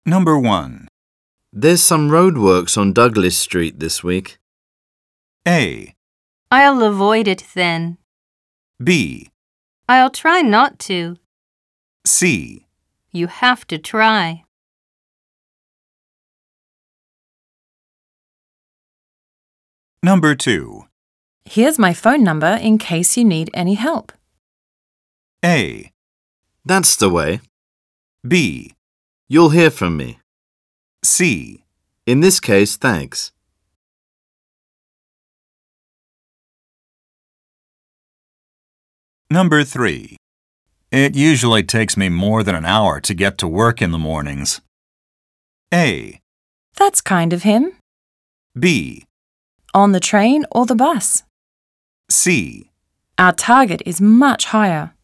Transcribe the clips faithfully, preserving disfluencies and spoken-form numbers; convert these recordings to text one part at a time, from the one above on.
Number one. There's some roadworks on Douglas Street this week. A. I'll avoid it then. B. I'll try not to. C. You have to try. Number two. Here's my phone number in case you need any help. A. That's the way. B. You'll hear from me. C. In this case, thanks. Number three. It usually takes me more than an hour to get to work in the mornings. A. That's kind of him. B. On the train or the bus. C. Our target is much higher.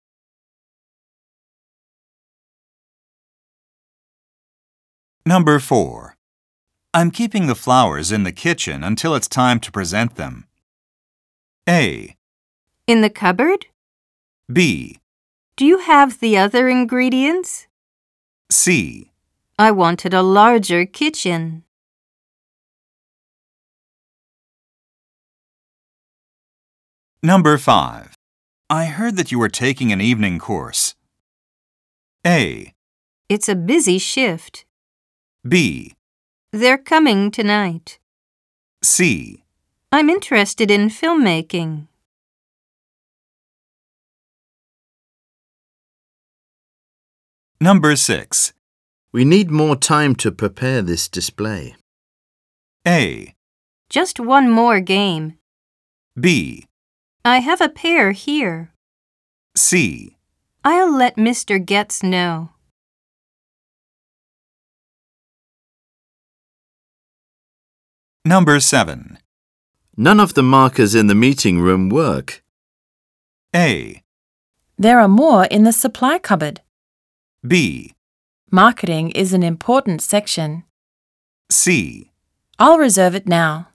Number four. I'm keeping the flowers in the kitchen until it's time to present them. A. In the cupboard? B. Do you have the other ingredients? C. I wanted a larger kitchen. Number five. I heard that you were taking an evening course. A. It's a busy shift. B. They're coming tonight. C. I'm interested in filmmaking. Number six. We need more time to prepare this display. A. Just one more game. B. I have a pair here. C. I'll let Mister Getz know. Number seven. None of the markers in the meeting room work. A. There are more in the supply cupboard. B. Marketing is an important section. C. I'll reserve it now.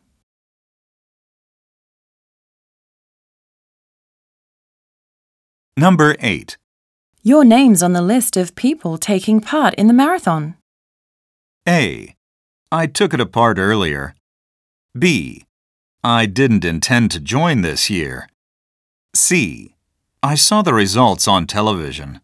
Number eight. Your name's on the list of people taking part in the marathon. A. I took it apart earlier. B. I didn't intend to join this year. C. I saw the results on television.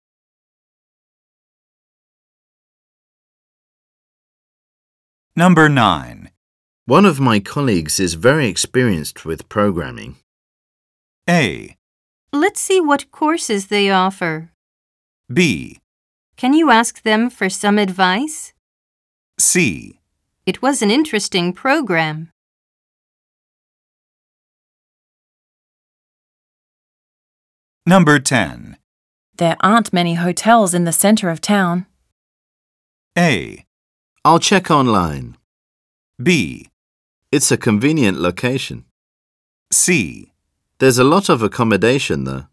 Number nine. One of my colleagues is very experienced with programming. A. Let's see what courses they offer. B. Can you ask them for some advice? C. It was an interesting program. Number ten. There aren't many hotels in the center of town. A. I'll check online. B. It's a convenient location. C. There's a lot of accommodation there.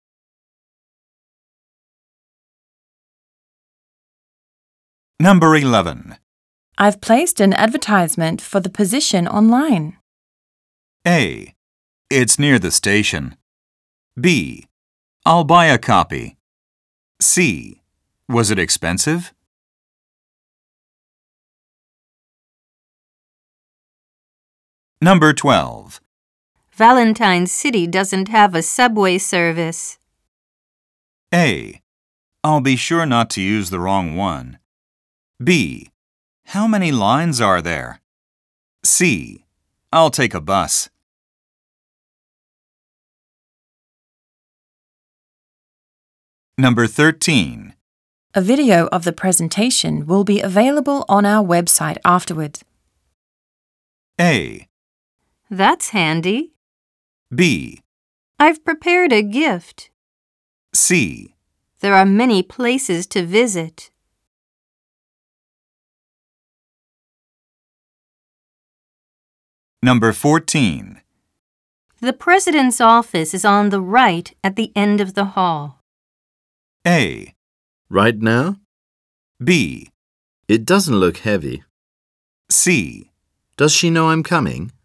Number eleven. I've placed an advertisement for the position online. A. It's near the station. B. I'll buy a copy. C. Was it expensive? Number twelve. Valentine City doesn't have a subway service. A. I'll be sure not to use the wrong one. B. How many lines are there? C. I'll take a bus. Number thirteen. A video of the presentation will be available on our website afterwards. A. That's handy. B. I've prepared a gift. C. There are many places to visit. Number fourteen. The president's office is on the right at the end of the hall. A. Right now? B. It doesn't look heavy. C. Does she know I'm coming?